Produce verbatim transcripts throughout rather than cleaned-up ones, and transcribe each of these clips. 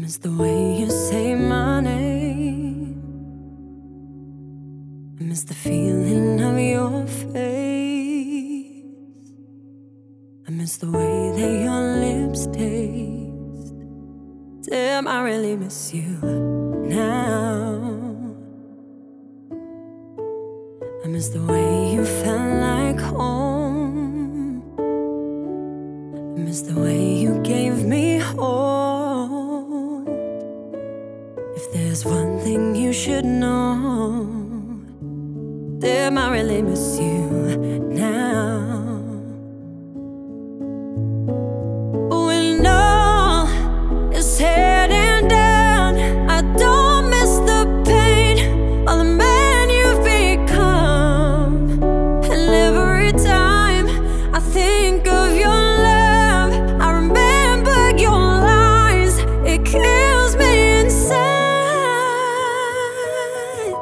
miss the way you say my name. I miss the feeling of your face. I miss the way that your lips taste. Damn, I really miss you now. I miss the way you felt like home. I miss the way you gave me hope. If there's one thing you should know, damn, I really miss you now. When all is said and done, I don't miss the pain or the man you've become. And every time I think of your love, I remember your lies. It kills me inside.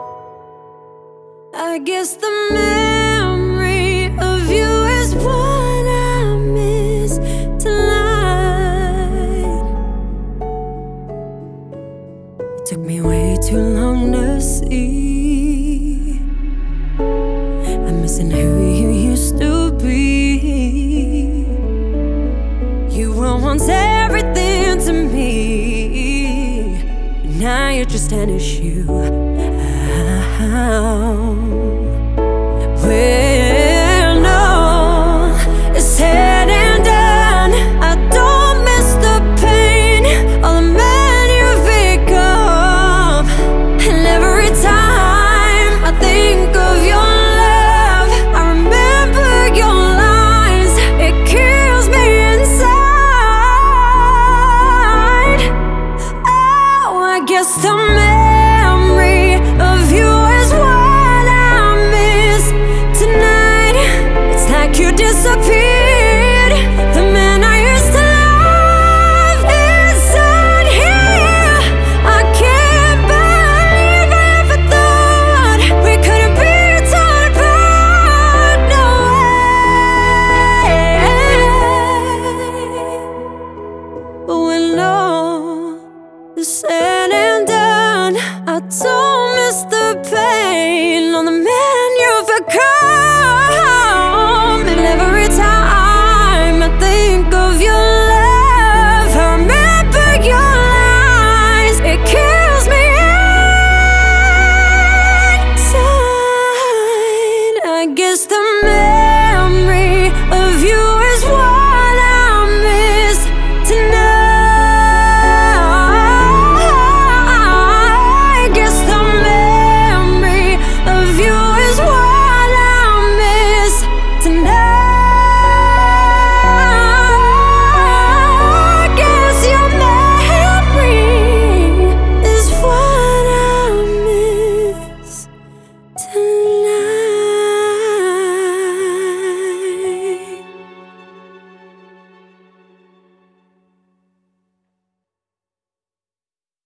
I guess the memory of you is what I miss tonight. It took me way too long to see. I'm missing who you used to be. You were once everything to me, but now you're just an issue. I